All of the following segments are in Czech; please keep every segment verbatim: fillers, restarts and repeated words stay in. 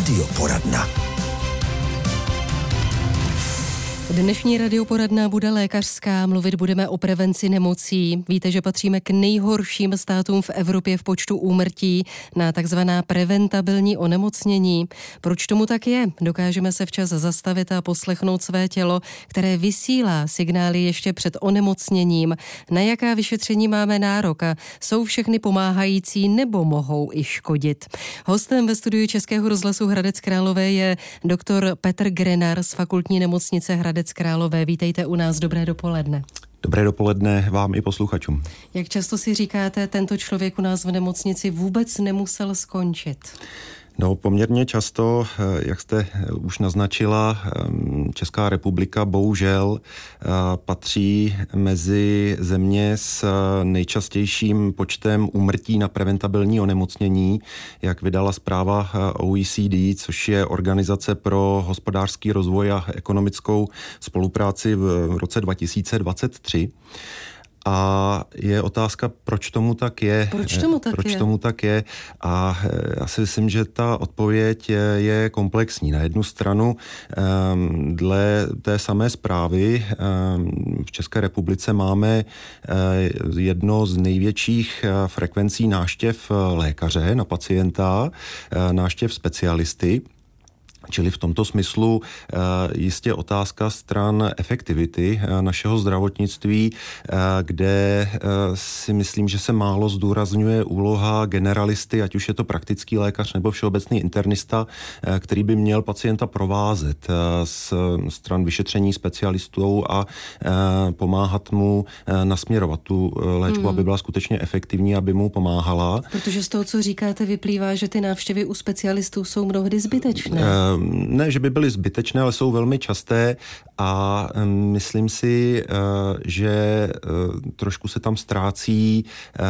Radioporadna. Dnešní radioporadna bude lékařská, mluvit budeme o prevenci nemocí. Víte, že patříme k nejhorším státům v Evropě v počtu úmrtí na takzvaná preventabilní onemocnění. Proč tomu tak je? Dokážeme se včas zastavit a poslechnout své tělo, které vysílá signály ještě před onemocněním. Na jaká vyšetření máme nárok a jsou všechny pomáhající nebo mohou i škodit? Hostem ve studiu Českého rozhlasu Hradec Králové je doktor Petr Grenar z Fakultní nemocnice Hradec Králové. Vítejte u nás, dobré dopoledne. Dobré dopoledne vám i posluchačům. Jak často si říkáte, tento člověk u nás v nemocnici vůbec nemusel skončit? No, poměrně často, jak jste už naznačila, Česká republika bohužel patří mezi země s nejčastějším počtem úmrtí na preventabilní onemocnění, jak vydala zpráva O E C D, což je Organizace pro hospodářský rozvoj a ekonomickou spolupráci v roce dva tisíce dvacet tři. A je otázka, proč tomu tak je. Proč tomu tak proč je? tomu tak je. A já si myslím, že ta odpověď je, je komplexní. Na jednu stranu, dle té samé zprávy, v České republice máme jedno z největších frekvencí návštěv lékaře na pacienta, návštěv specialisty. Čili v tomto smyslu jistě otázka stran efektivity našeho zdravotnictví, kde si myslím, že se málo zdůrazňuje úloha generalisty, ať už je to praktický lékař nebo všeobecný internista, který by měl pacienta provázet z stran vyšetření specialistů a pomáhat mu nasměrovat tu léčbu, hmm. aby byla skutečně efektivní, aby mu pomáhala. Protože z toho, co říkáte, vyplývá, že ty návštěvy u specialistů jsou mnohdy zbytečné. Ne, že by byly zbytečné, ale jsou velmi časté a myslím si, že trošku se tam ztrácí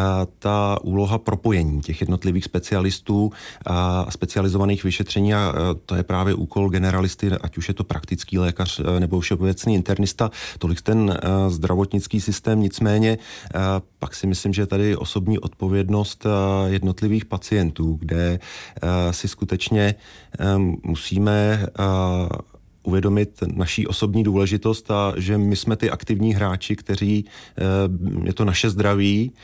ta úloha propojení těch jednotlivých specialistů a specializovaných vyšetření a to je právě úkol generalisty, ať už je to praktický lékař nebo všeobecný internista, tolik ten zdravotnický systém, nicméně pak si myslím, že tady osobní odpovědnost jednotlivých pacientů, kde si skutečně musíme uvědomit naší osobní důležitost a že my jsme ty aktivní hráči, kteří, je to naše zdraví,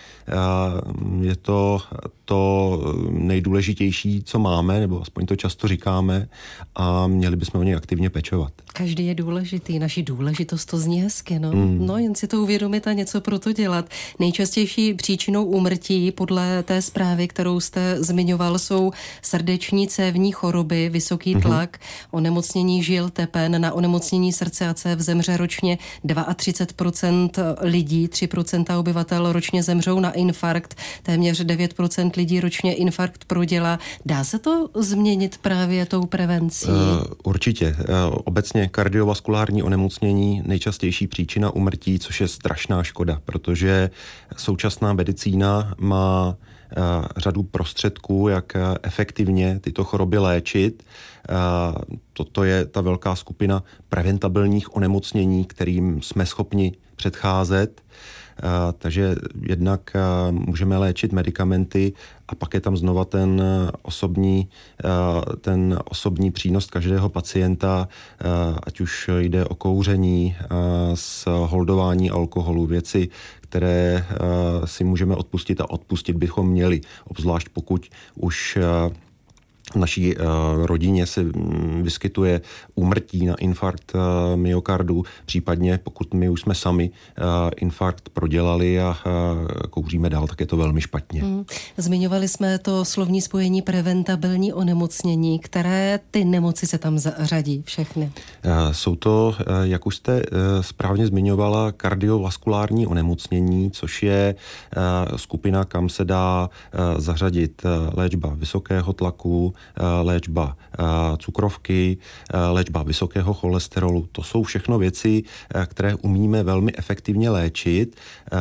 je to to nejdůležitější, co máme, nebo aspoň to často říkáme a měli bychom o něj aktivně pečovat. Každý je důležitý, naši důležitost to zní hezky, no. Mm. No, jen si to uvědomit a něco pro to dělat. Nejčastější příčinou úmrtí podle té zprávy, kterou jste zmiňoval, jsou srdeční cévní choroby, vysoký tlak, mm-hmm. onemocnění žil, tepen, na onemocnění srdce a cév zemře ročně třicet dva procent lidí, tři procenta obyvatel ročně zemřou na infarkt, téměř devět procent lidí ročně infarkt prodělá. Dá se to změnit právě tou prevencí? Uh, určitě. Uh, obecně kardiovaskulární onemocnění nejčastější příčina úmrtí, což je strašná škoda, protože současná medicína má uh, řadu prostředků, jak uh, efektivně tyto choroby léčit. Uh, toto je ta velká skupina preventabilních onemocnění, kterým jsme schopni předcházet. Uh, takže jednak uh, můžeme léčit medikamenty a pak je tam znova ten osobní, uh, ten osobní přínos každého pacienta, uh, ať už jde o kouření, uh, sholdování alkoholu, věci, které uh, si můžeme odpustit a odpustit bychom měli, obzvlášť pokud už uh, v naší uh, rodině se um, vyskytuje úmrtí na infarkt uh, myokardu, případně pokud my už jsme sami uh, infarkt prodělali a uh, kouříme dál, tak je to velmi špatně. Hmm. Zmiňovali jsme to slovní spojení preventabilní onemocnění. Které ty nemoci se tam zařadí všechny? Uh, jsou to, uh, jak už jste uh, správně zmiňovala, kardiovaskulární onemocnění, což je uh, skupina, kam se dá uh, zařadit uh, léčba vysokého tlaku, léčba cukrovky, léčba vysokého cholesterolu. To jsou všechno věci, které umíme velmi efektivně léčit.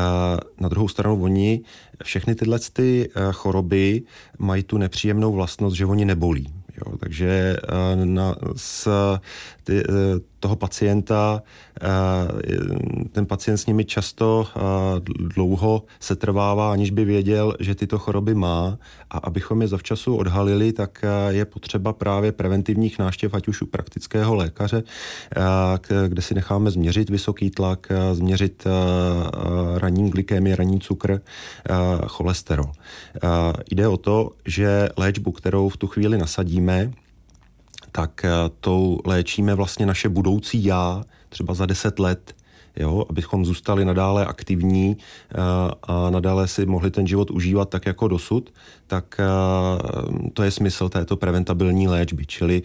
Na druhou stranu oni, všechny tyhle ty choroby mají tu nepříjemnou vlastnost, že oni nebolí. Jo, takže na, s ty, toho pacienta, ten pacient s nimi často dlouho se trvává, aniž by věděl, že tyto choroby má, a abychom je zavčasu odhalili, tak je potřeba právě preventivních návštěv, ať už u praktického lékaře, kde si necháme změřit vysoký tlak, změřit ranní glykémii, ranní cukr, cholesterol. Jde o to, že léčbu, kterou v tu chvíli nasadíme, tak tou léčíme vlastně naše budoucí já, třeba za deset let, jo, abychom zůstali nadále aktivní a nadále si mohli ten život užívat tak jako dosud, tak to je smysl této preventabilní léčby. Čili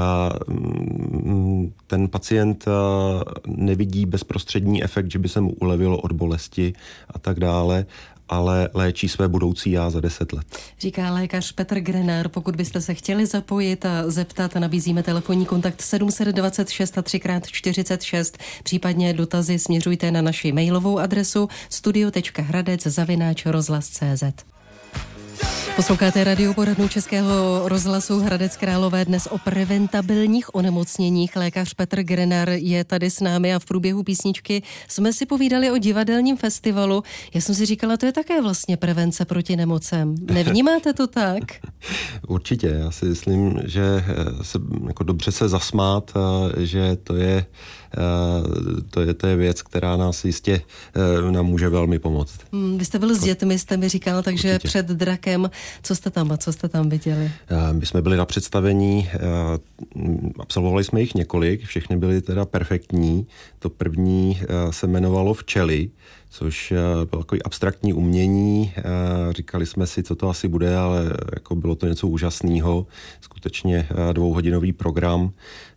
ten pacient nevidí bezprostřední efekt, že by se mu ulevilo od bolesti a tak dále, ale léčí své budoucí já za deset let. Říká lékař Petr Grenár. Pokud byste se chtěli zapojit a zeptat, nabízíme telefonní kontakt sedm set dvacet šest a tři krát čtyřicet šest. Případně dotazy směřujte na naši mailovou adresu studio tečka hradec zavináč rozhlas tečka cé zet. Posloucháte radioporadnu Českého rozhlasu Hradec Králové, dnes o preventabilních onemocněních. Lékař Petr Grenár je tady s námi a v průběhu písničky jsme si povídali o divadelním festivalu. Já jsem si říkala, to je také vlastně prevence proti nemocem. Nevnímáte to tak? Určitě. Já si myslím, že se, jako dobře se zasmát, že to je, to je, to je věc, která nás jistě nám může velmi pomoct. Hmm, vy jste byl s dětmi, jste mi říkal, takže určitě. Před drakem. Co jste tam a co jste tam viděli? My jsme byli na představení, absolvovali jsme jich několik, všechny byly teda perfektní. To první se jmenovalo Včely, což bylo takový abstraktní umění. Říkali jsme si, co to asi bude, ale jako bylo to něco úžasného. Skutečně dvouhodinový program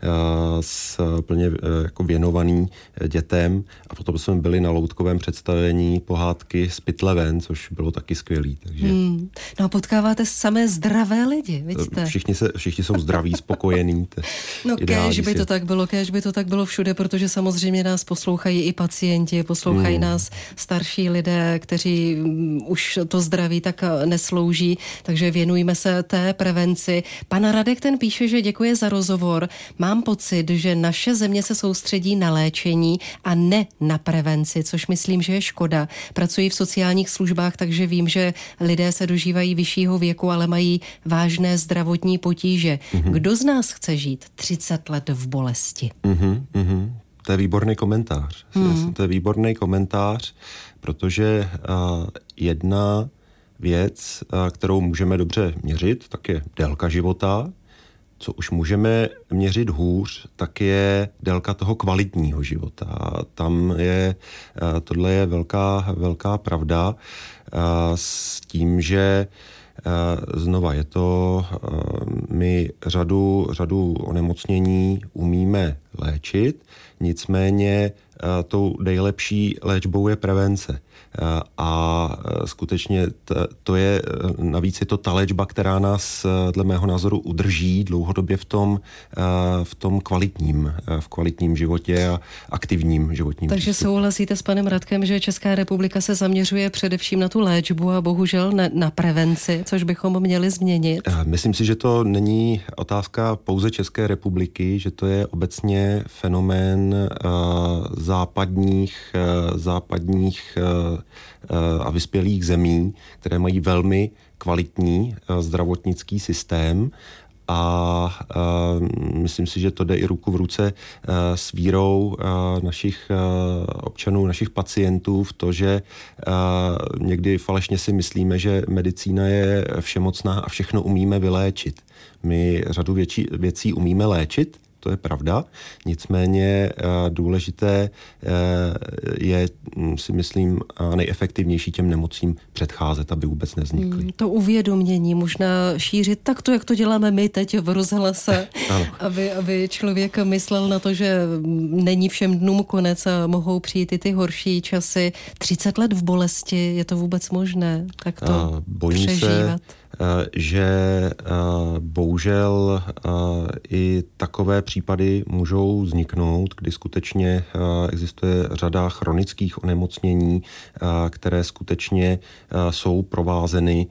s plně jako věnovaný dětem. A potom jsme byli na loutkovém představení pohádky z Pytle ven, což bylo taky skvělý. Takže... Hmm. No a potkáváte samé zdravé lidi, vidíte? Všichni, se, všichni jsou zdraví, spokojení. No kéž by to tak bylo, kéž by to tak bylo všude, protože samozřejmě nás poslouchají i pacienti, poslouchají hmm. nás starší lidé, kteří už to zdraví tak neslouží, takže věnujeme se té prevenci. Pan Radek ten píše, že děkuje za rozhovor. Mám pocit, že naše země se soustředí na léčení a ne na prevenci, což myslím, že je škoda. Pracuji v sociálních službách, takže vím, že lidé se dožívají vyššího věku, ale mají vážné zdravotní potíže. Mm-hmm. Kdo z nás chce žít třicet let v bolesti? Mm-hmm, mm-hmm. To je výborný komentář. Hmm. To je výborný komentář, protože uh, jedna věc, uh, kterou můžeme dobře měřit, tak je délka života. Co už můžeme měřit hůř, tak je délka toho kvalitního života. Tam je, uh, tohle je velká, velká pravda uh, s tím, že Uh, znova je to, uh, my řadu, řadu onemocnění umíme léčit, nicméně uh, tou nejlepší léčbou je prevence. Uh, a uh, skutečně t, to je, uh, navíc je to ta léčba, která nás, uh, dle mého názoru, udrží dlouhodobě v tom, uh, v tom kvalitním, uh, v kvalitním životě a aktivním životním Takže přístupu. Souhlasíte s panem Radkem, že Česká republika se zaměřuje především na tu léčbu a bohužel ne, na prevenci, což bychom měli změnit? Myslím si, že to není otázka pouze České republiky, že to je obecně fenomén uh, západních, uh, západních uh, uh, a vyspělých zemí, které mají velmi kvalitní uh, zdravotnický systém. A uh, myslím si, že to jde i ruku v ruce uh, s vírou uh, našich uh, občanů, našich pacientů v to, že uh, někdy falešně si myslíme, že medicína je všemocná a všechno umíme vyléčit. My řadu věcí, věcí umíme léčit, to je pravda, nicméně důležité je, si myslím, nejefektivnější těm nemocím předcházet, aby vůbec nevznikly. Hmm, to uvědomění možná šířit takto, jak to děláme my teď v rozhlase, aby, aby člověk myslel na to, že není všem dnům konec a mohou přijít i ty horší časy. třicet let v bolesti, je to vůbec možné? Tak to bojím přežívat? Se, že bohužel i takové případy můžou vzniknout, kdy skutečně existuje řada chronických onemocnění, které skutečně jsou provázeny,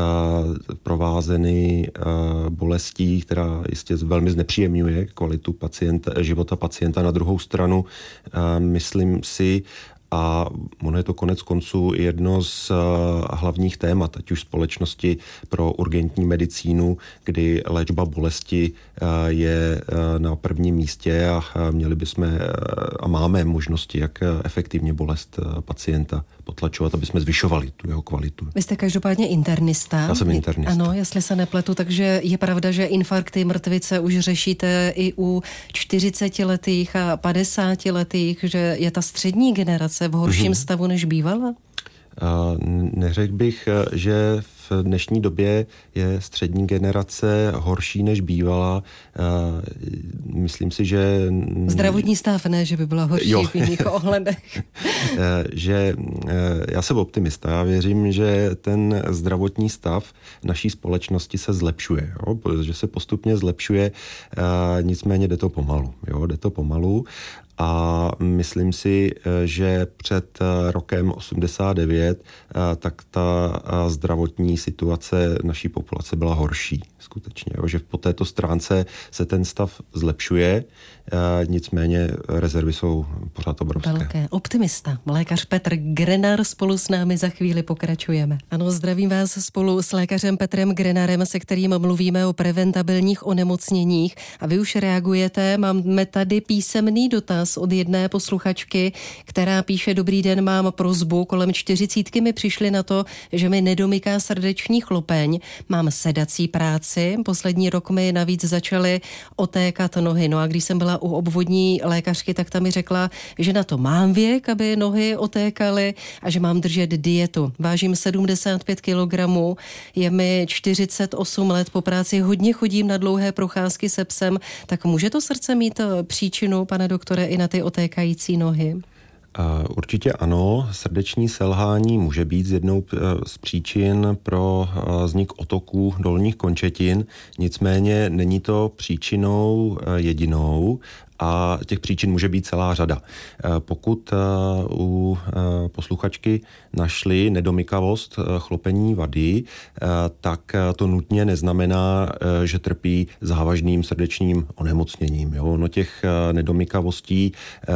provázeny bolestí, která jistě velmi znepříjemňuje kvalitu pacienta, života pacienta. Na druhou stranu myslím si, a ono je to konec konců jedno z hlavních témat, ať už společnosti pro urgentní medicínu, kdy léčba bolesti je na prvním místě a měli bychom a máme možnosti, jak efektivně bolest pacienta potlačovat, aby jsme zvyšovali tu jeho kvalitu. Vy jste každopádně internista. Já jsem internista. Ano, jestli se nepletu, takže je pravda, že infarkty, mrtvice už řešíte i u čtyřicetiletých a padesátiletých, že je ta střední generace v horším mm-hmm. stavu než bývala? Neřekl bych, že v dnešní době je střední generace horší než bývala. Myslím si, že... Zdravotní stav, ne, že by byla horší jo. v jiných ohledech. že já jsem optimista. Já věřím, že ten zdravotní stav naší společnosti se zlepšuje. Jo? Že se postupně zlepšuje, nicméně jde to pomalu. Jo? Jde to pomalu. A myslím si, že před rokem osmdesát devět tak ta zdravotní situace naší populace byla horší skutečně. Že po této stránce se ten stav zlepšuje, nicméně rezervy jsou pořád obrovské. Velké. Optimista. Lékař Petr Grenár spolu s námi za chvíli pokračujeme. Ano, zdravím vás spolu s lékařem Petrem Grenárem, se kterým mluvíme o preventabilních onemocněních. A vy už reagujete. Máme tady písemný dotaz od jedné posluchačky, která píše: Dobrý den, mám prosbu. Kolem čtyřicítky mi přišli na to, že mi nedomyká srdeční chlopeň. Mám sedací práci. Poslední rok mi navíc začaly otékat nohy. No a když jsem byla u obvodní lékařky, tak ta mi řekla, že na to mám věk, aby nohy otékaly a že mám držet dietu. Vážím sedmdesát pět kilogramů, je mi čtyřicet osm let, po práci hodně chodím na dlouhé procházky se psem. Tak může to srdce mít příčinu, pane doktore, i na ty otékající nohy? Určitě ano, srdeční selhání může být z jednou z příčin pro vznik otoků dolních končetin, nicméně není to příčinou jedinou a těch příčin může být celá řada. Pokud u posluchačky našli nedomykavost chlopení vady, tak to nutně neznamená, že trpí závažným srdečním onemocněním. Jo? No těch nedomykavostí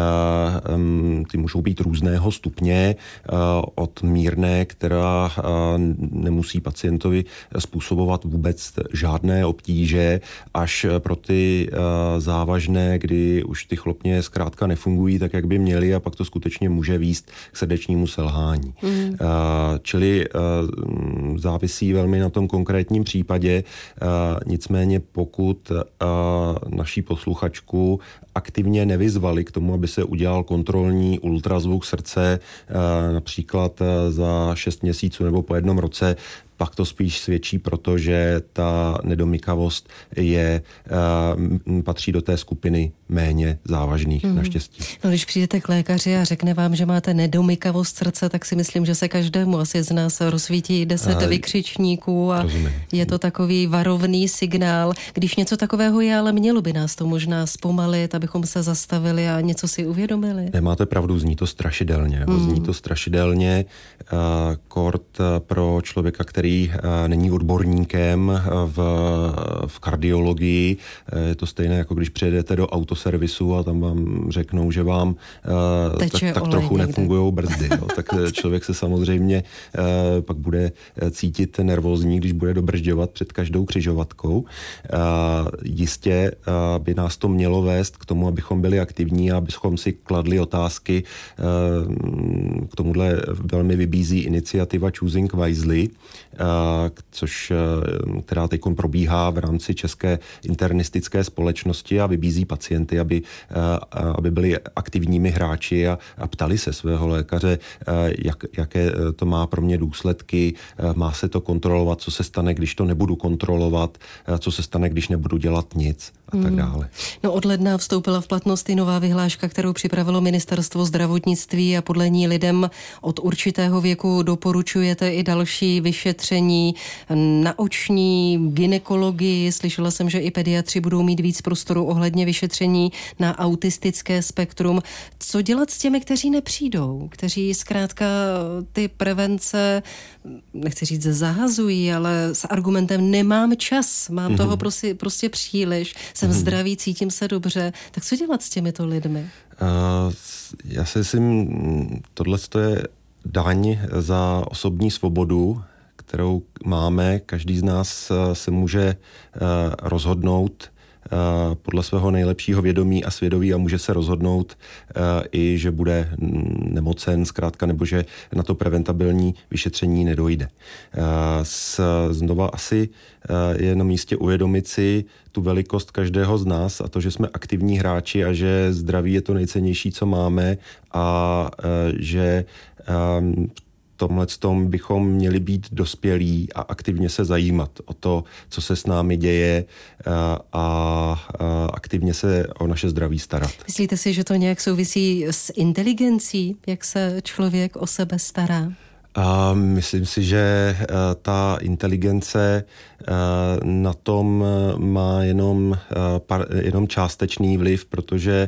ty můžou být různého stupně, od mírné, která nemusí pacientovi způsobovat vůbec žádné obtíže, až pro ty závažné, kdy už ty chlopně zkrátka nefungují tak, jak by měly, a pak to skutečně může vést k srdečnímu selhání. Mm. Uh, čili uh, závisí velmi na tom konkrétním případě. Uh, nicméně pokud uh, naší posluchačku aktivně nevyzvali k tomu, aby se udělal kontrolní ultrazvuk srdce, uh, například uh, za šest měsíců nebo po jednom roce, pak to spíš svědčí, protože ta nedomykavost je, uh, patří do té skupiny méně závažných, hmm. naštěstí. No, když přijdete k lékaři a řekne vám, že máte nedomykavost srdce, tak si myslím, že se každému asi z nás rozsvítí deset a vykřičníků a rozumím. Je to takový varovný signál. Když něco takového je, ale mělo by nás to možná zpomalit, abychom se zastavili a něco si uvědomili. Nemáte pravdu, zní to strašidelně. Hmm. Zní to strašidelně. Uh, kort pro člověka, který není odborníkem v, v kardiologii. Je to stejné, jako když přijedete do autoservisu a tam vám řeknou, že vám tak, tak trochu nefungují brzdy. Jo. Tak člověk se samozřejmě pak bude cítit nervózní, když bude dobržďovat před každou křižovatkou. Jistě by nás to mělo vést k tomu, abychom byli aktivní a abychom si kladli otázky. K tomuhle velmi vybízí iniciativa Choosing Wisely, což, která teď probíhá v rámci České internistické společnosti a vybízí pacienty, aby, aby byli aktivními hráči a, a ptali se svého lékaře, jak, jaké to má pro mě důsledky, má se to kontrolovat, co se stane, když to nebudu kontrolovat, co se stane, když nebudu dělat nic a tak dále. No, od ledna vstoupila v platnost i nová vyhláška, kterou připravilo Ministerstvo zdravotnictví a podle ní lidem od určitého věku doporučujete i další vyšetření vyšetření na oční gynekologii. Slyšela jsem, že i pediatři budou mít víc prostoru ohledně vyšetření na autistické spektrum. Co dělat s těmi, kteří nepřijdou, kteří zkrátka ty prevence, nechci říct zahazují, ale s argumentem nemám čas, mám mm-hmm. toho prostě, prostě příliš, jsem mm-hmm. zdravý, cítím se dobře. Tak co dělat s těmito lidmi? Uh, já si myslím, tohle je daň za osobní svobodu, kterou máme. Každý z nás se může rozhodnout podle svého nejlepšího vědomí a svědomí a může se rozhodnout i, že bude nemocen zkrátka, nebo že na to preventabilní vyšetření nedojde. Znova asi je na místě uvědomit si tu velikost každého z nás a to, že jsme aktivní hráči a že zdraví je to nejcennější, co máme a že tomhletom bychom měli být dospělí a aktivně se zajímat o to, co se s námi děje a, a aktivně se o naše zdraví starat. Myslíte si, že to nějak souvisí s inteligencí, jak se člověk o sebe stará? A myslím si, že ta inteligence na tom má jenom, jenom částečný vliv, protože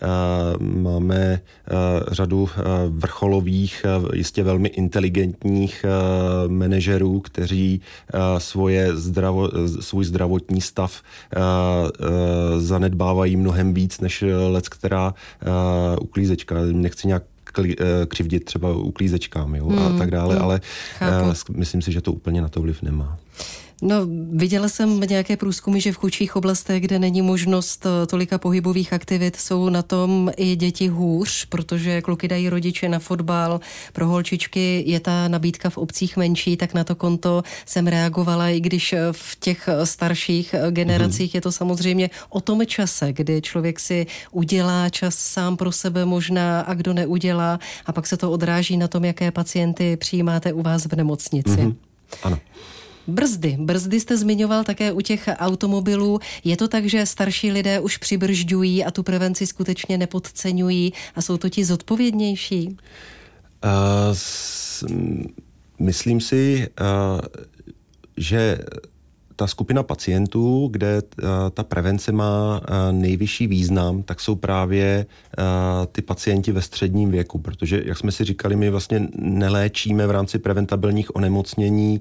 máme řadu vrcholových, jistě velmi inteligentních manažerů, kteří svoje zdravo, svůj zdravotní stav zanedbávají mnohem víc než leckterá uklízečka. Nechci nějak křivdit třeba uklízečkám, jo, hmm, a tak dále, hmm, ale chápu. Myslím si, že to úplně na to vliv nemá. No, viděla jsem nějaké průzkumy, že v chudších oblastech, kde není možnost tolika pohybových aktivit, jsou na tom i děti hůř, protože kluky dají rodiče na fotbal, pro holčičky je ta nabídka v obcích menší, tak na to konto jsem reagovala, i když v těch starších generacích mm-hmm. je to samozřejmě o tom čase, kdy člověk si udělá čas sám pro sebe možná a kdo neudělá a pak se to odráží na tom, jaké pacienty přijímáte u vás v nemocnici. Mm-hmm. Ano. Brzdy. Brzdy jste zmiňoval také u těch automobilů. Je to tak, že starší lidé už přibržďují a tu prevenci skutečně nepodceňují a jsou to ti zodpovědnější? Uh, s, myslím si, uh, že ta skupina pacientů, kde ta prevence má nejvyšší význam, tak jsou právě ty pacienti ve středním věku, protože, jak jsme si říkali, my vlastně neléčíme v rámci preventabilních onemocnění,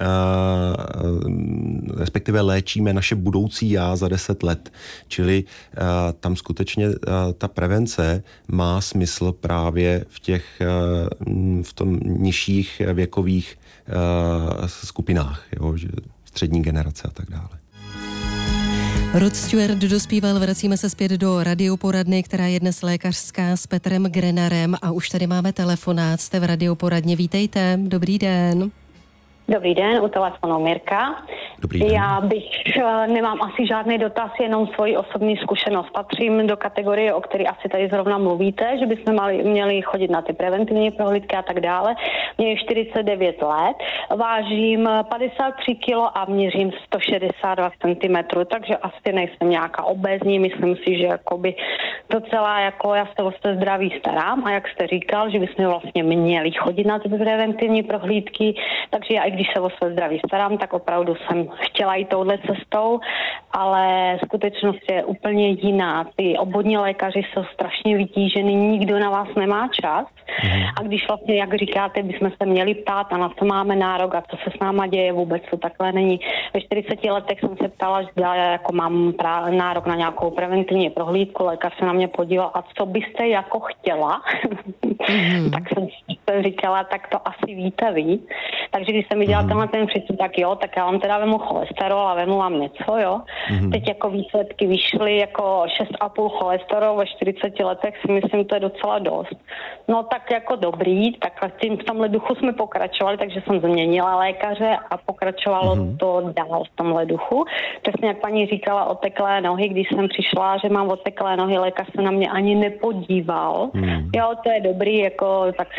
respektive léčíme naše budoucí já za deset let. Čili tam skutečně ta prevence má smysl právě v těch, v tom nižších věkových skupinách, jo, že střední generace a tak dále. Rod Stewart dospíval, vracíme se zpět do radioporadny, která je dnes lékařská s Petrem Grenarem a už tady máme telefonát, jste v radioporadně, vítejte, dobrý den. Dobrý den, u telefonu Mirka. Dobrý den. Já bych, nemám asi žádný dotaz, jenom svoji osobní zkušenost. Patřím do kategorie, o které asi tady zrovna mluvíte, že bychom mali, měli chodit na ty preventivní prohlídky a tak dále. Mně je čtyřicet devět let, vážím padesát tři kilo a měřím sto šedesát dva centimetrů, takže asi nejsem nějaká obézní, myslím si, že jakoby docela jako já se o své zdraví starám a jak jste říkal, že bychom vlastně měli chodit na ty preventivní prohlídky, takže já i když se o své zdraví starám, tak opravdu jsem chtěla jít touhle cestou, ale skutečnost je úplně jiná. Ty obvodní lékaři jsou strašně vytížený, nikdo na vás nemá čas. Mm. A když vlastně, jak říkáte, bychom se měli ptát a na co máme nárok a co se s náma děje, vůbec to takhle není. Ve čtyřiceti letech jsem se ptala, že já jako mám právě nárok na nějakou preventivní prohlídku, lékař se na mě podíval a co byste jako chtěla? Mm. Tak jsem si říkala, tak to asi víte vy. Takže když jsem mi dělala mm. tenhle ten přístup, tak jo, tak já vám teda vemu cholesterol a vemu vám něco, jo. Mm. Teď jako výsledky vyšly jako šest a půl cholesterol ve čtyřiceti letech, si myslím, to je docela dost. No tak jako dobrý, tak tím v tomhle duchu jsme pokračovali, takže jsem změnila lékaře a pokračovalo mm. to dál v tomhle duchu. Přesně jak paní říkala, oteklé nohy, když jsem přišla, že mám oteklé nohy, lékař se na mě ani nepodíval. Mm. Jo, to je dobrý, jako tak si je namaž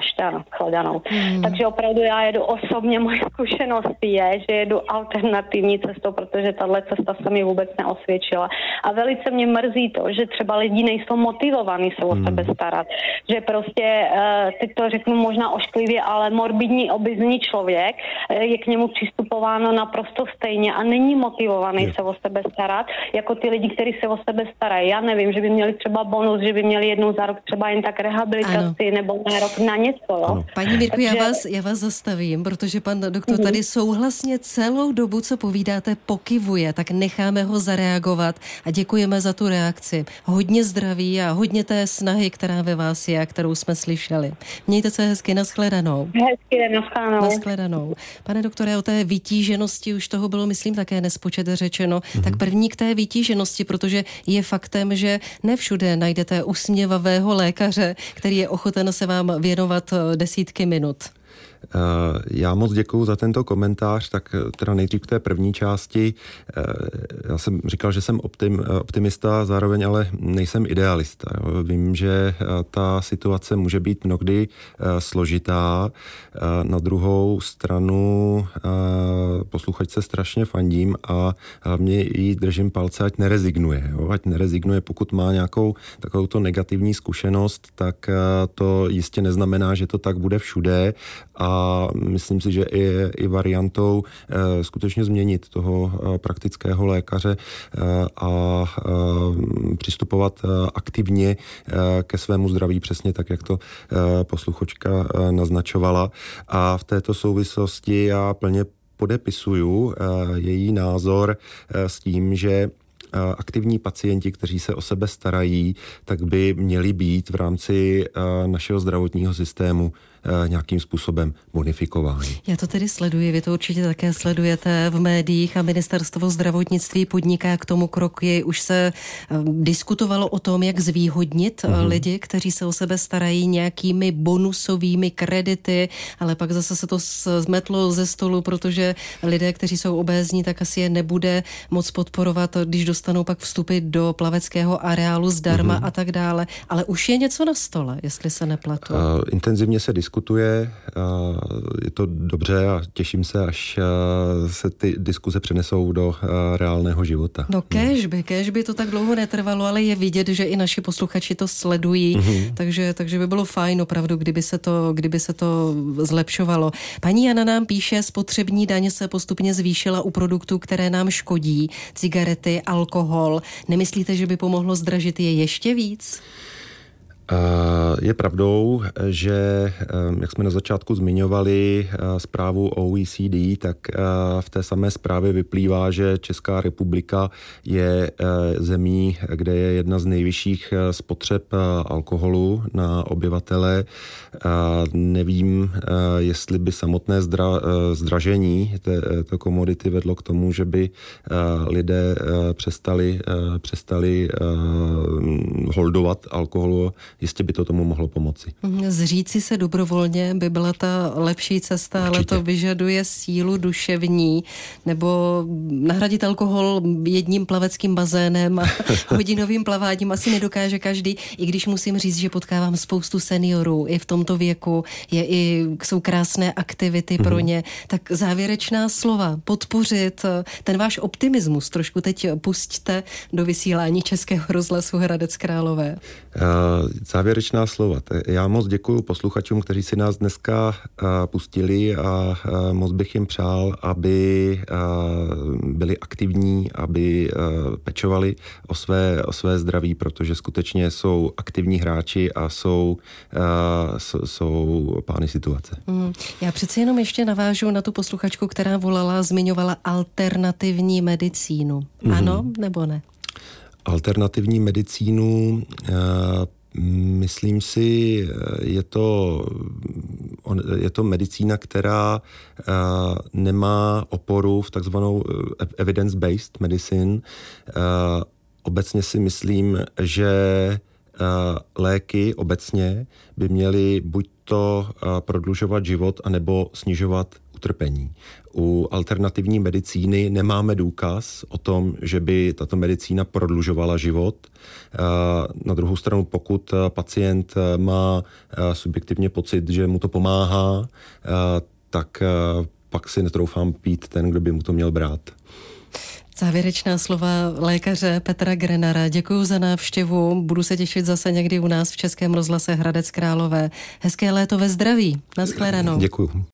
našte a nashledanou. Hmm. Takže opravdu já jedu osobně, moje zkušenost je, že jedu alternativní cestou, protože tahle cesta se mi vůbec neosvědčila. A velice mě mrzí to, že třeba lidi nejsou motivovaní se o sebe starat. Že prostě, teď to řeknu možná ošklivě, ale morbidní, obezní člověk je k němu přistupováno naprosto stejně a není motivovaný je. se o sebe starat, jako ty lidi, kteří se o sebe starají. Já nevím, že by měli třeba bonus, že by měli jednou za rok třeba jen tak rehabilitaci ano. nebo na rok na něco. Jo? Paní Mirku, Takže... já, vás, já vás zastavím, protože pan doktor tady souhlasně celou dobu, co povídáte, pokyvuje, tak necháme ho zareagovat a děkujeme za tu reakci. Hodně zdraví a hodně té snahy, která ve vás je a kterou jsme slyšeli. Mějte se hezky, nashledanou. Hezky, nashledanou. Nashledanou. Pane doktore, o té vytíženosti už toho bylo, myslím, také nespočet řečeno. Mm-hmm. Tak první k té vytíženosti, protože je faktem, že ne všude najdete usměvavého lékaře, který je ochoten se vám věnovat desítky minut. Já moc děkuju za tento komentář, tak teda nejdřív k té první části. Já jsem říkal, že jsem optim, optimista, zároveň ale nejsem idealista. Vím, že ta situace může být mnohdy složitá. Na druhou stranu posluchačce strašně fandím a hlavně jí držím palce, ať nerezignuje. Jo? Ať nerezignuje, pokud má nějakou takovouto negativní zkušenost, tak to jistě neznamená, že to tak bude všude a A myslím si, že i, i variantou e, skutečně změnit toho e, praktického lékaře e, a e, přistupovat e, aktivně e, ke svému zdraví, přesně tak, jak to e, posluchačka e, naznačovala. A v této souvislosti já plně podepisuju e, její názor e, s tím, že aktivní pacienti, kteří se o sebe starají, tak by měli být v rámci našeho zdravotního systému nějakým způsobem bonifikováni. Já to tedy sleduji, vy to určitě také sledujete v médiích a ministerstvo zdravotnictví podniká k tomu kroky. Už se diskutovalo o tom, jak zvýhodnit mm-hmm. lidi, kteří se o sebe starají nějakými bonusovými kredity, ale pak zase se to zmetlo ze stolu, protože lidé, kteří jsou obézní, tak asi je nebude moc podporovat, když dostanou pak vstupy do plaveckého areálu zdarma mm-hmm. a tak dále. Ale už je něco na stole, jestli se nepletu. Uh, intenzivně se diskutuje. Diskutuje, je to dobře a těším se, až se ty diskuze přenesou do reálného života. No kéžby, kéžby to tak dlouho netrvalo, ale je vidět, že i naši posluchači to sledují, mm-hmm. takže, takže by bylo fajn opravdu, kdyby se, to, kdyby se to zlepšovalo. Paní Jana nám píše, spotřební daň se postupně zvýšila u produktů, které nám škodí, cigarety, alkohol. Nemyslíte, že by pomohlo zdražit je ještě víc? Je pravdou, že jak jsme na začátku zmiňovali zprávu O E C D, tak v té samé zprávě vyplývá, že Česká republika je zemí, kde je jedna z nejvyšších spotřeb alkoholu na obyvatele. Nevím, jestli by samotné zdra, zdražení této komodity vedlo k tomu, že by lidé přestali, přestali holdovat alkoholu. Jistě by to tomu mohlo pomoci. Zříci se dobrovolně by byla ta lepší cesta, Určitě. Ale to vyžaduje sílu duševní, nebo nahradit alkohol jedním plaveckým bazénem a hodinovým plaváním asi nedokáže každý, i když musím říct, že potkávám spoustu seniorů i v tomto věku, je i, jsou krásné aktivity pro ně, tak závěrečná slova, podpořit ten váš optimismus, trošku teď pusťte do vysílání Českého rozhlasu Hradec Králové. Uh, Závěrečná slova. Já moc děkuji posluchačům, kteří si nás dneska pustili a moc bych jim přál, aby byli aktivní, aby pečovali o své, o své zdraví, protože skutečně jsou aktivní hráči a jsou, jsou pány situace. Hmm. Já přeci jenom ještě navážu na tu posluchačku, která volala, zmiňovala alternativní medicínu. Hmm. Ano nebo ne? Alternativní medicínu myslím si, je to, je to medicína, která nemá oporu v takzvanou evidence-based medicine. Obecně si myslím, že léky obecně by měly buď to prodlužovat život, anebo snižovat utrpení. U alternativní medicíny nemáme důkaz o tom, že by tato medicína prodlužovala život. Na druhou stranu, pokud pacient má subjektivně pocit, že mu to pomáhá, tak pak si netroufám pít ten, kdo by mu to měl brát. Závěrečná slova lékaře Petra Grenara. Děkuji za návštěvu. Budu se těšit zase někdy u nás v Českém rozhlase Hradec Králové. Hezké léto ve zdraví. Naschledanou. Děkuji.